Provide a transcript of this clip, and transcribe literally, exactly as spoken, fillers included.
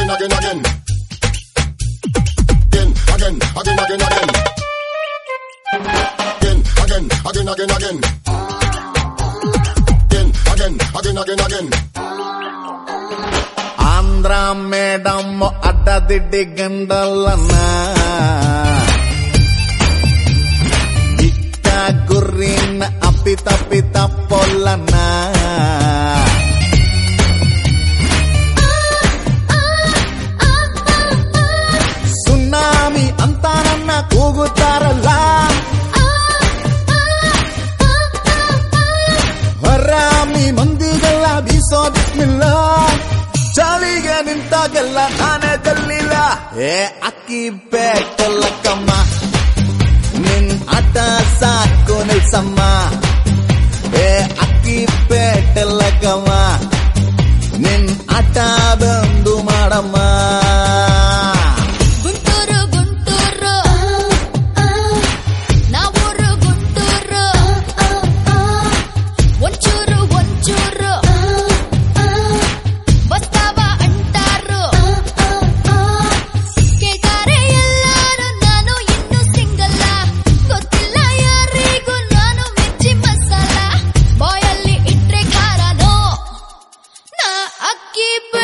again, again, again. Again, again, again, again, again. Again, again, again, again, again. Again, again, again, again. Andhra madam adadiddi gandalana. Ikka gurrin apita pita polana. Tsunami anta nanna ಕೂಗುತ್ತಾರಲ್ಲ. ಹರಾಮಿ ಮಂದಿಗೆಲ್ಲ ಬೀಸೋ ಬಿಸ್ಮಿಲ್ಲ. ಚಾಲಿಗೆ ನಿಂತಾಗೆಲ್ಲ ನಾನೇ ತಲ್ಲಿಲ್ಲ. ಏ ಅಕ್ಕಿ ಬೇಕಲ್ಲ ಕಮ್ಮ, ನಿನ್ ಆಟ ಸಾಕು ನಿಲ್ಸಮ್ಮ. ಏ ಅಕ್ಕಿ ಬೇಟಲ್ಲ ಕಮ್ಮ, ನಿನ್ ಆಟ ಬಂದು ಮಾಡಮ್ಮ. Keep